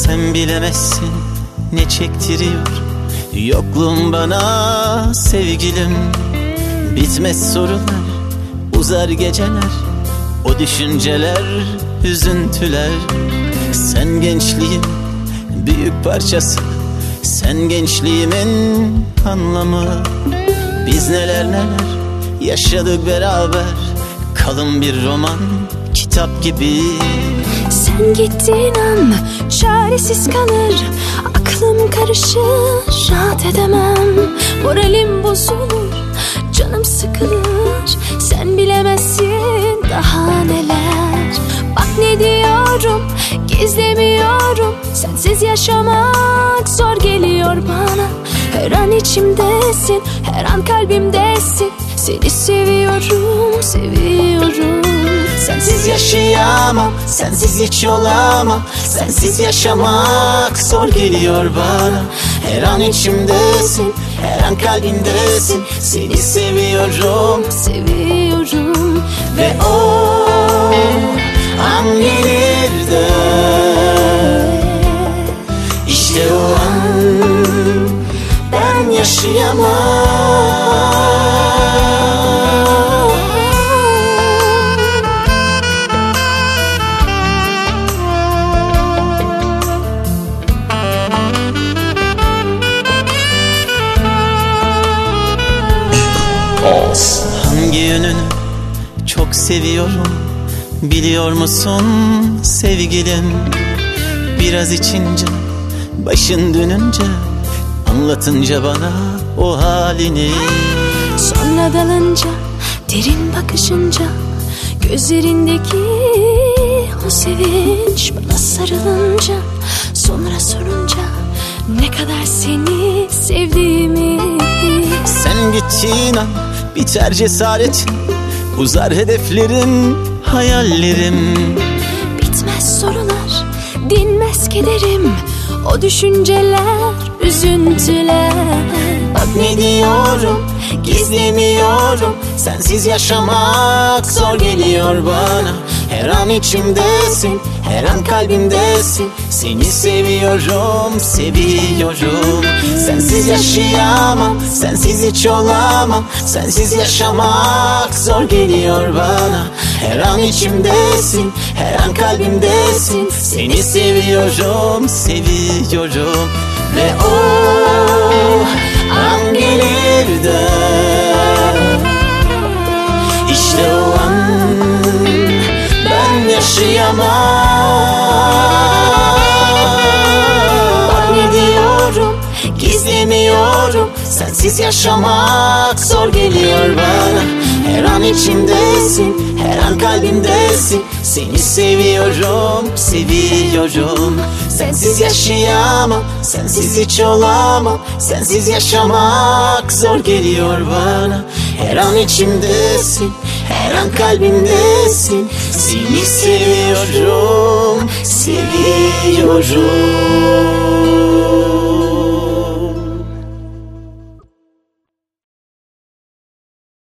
Sen bilemezsin ne çektiriyor yokluğun bana sevgilim. Bitmez sorular, uzar geceler, o düşünceler, üzüntüler. Sen gençliğin büyük parçası, sen gençliğimin anlamı. Biz neler neler yaşadık beraber, kalın bir roman, kitap gibi. Sen gittiğin an çaresiz kalır, aklım karışır, rahat edemem. Moralim bozulur, canım sıkılır. Sen bilemezsin daha neler. Bak ne diyorum, gizlemiyorum. Sensiz yaşamak zor geliyor bana. Her an içimdesin, her an kalbimdesin. Seni seviyorum, seviyorum. Sensiz yaşayamam, sensiz hiç olamam. Sensiz yaşamak zor geliyor bana. Her an içimdesin, her an kalbimdesin. Seni seviyorum, seviyorum. ve o an gelir de İşte o an ben yaşayamam. Hangi yönünü çok seviyorum biliyor musun sevgilim? Biraz içince, başın dönünce, anlatınca bana o halini. Sonra dalınca, derin bakışınca, gözlerindeki o sevinç, bana sarılınca, sonra sorunca ne kadar seni sevdiğimi. Sen gittiğin an biter cesaretin, uzar hedeflerim, hayallerim. Bitmez sorular, dinmez kederim, o düşünceler, üzüntüler. Bak ne diyorum, gizlemiyorum. Sensiz yaşamak zor geliyor bana. Her an içimdesin, her an kalbimdesin. Seni seviyorum, seviyorum. Sensiz yaşayamam, sensiz hiç olamam. Sensiz yaşamak zor geliyor bana. Her an içimdesin, her an kalbimdesin. Seni seviyorum, seviyorum. Ve o an gelir de İşte o an ben yaşayamam. Bak ne diyorum, gizlemiyorum. Sensiz yaşamak zor geliyor bana. Her an içimdesin, her an kalbimdesin. Seni seviyorum, seviyorum. Sensiz yaşayamam, sensiz hiç olamam. Sensiz yaşamak zor geliyor bana. Her an içimdesin, her an kalbimdesin. Seni seviyorum, seviyorum.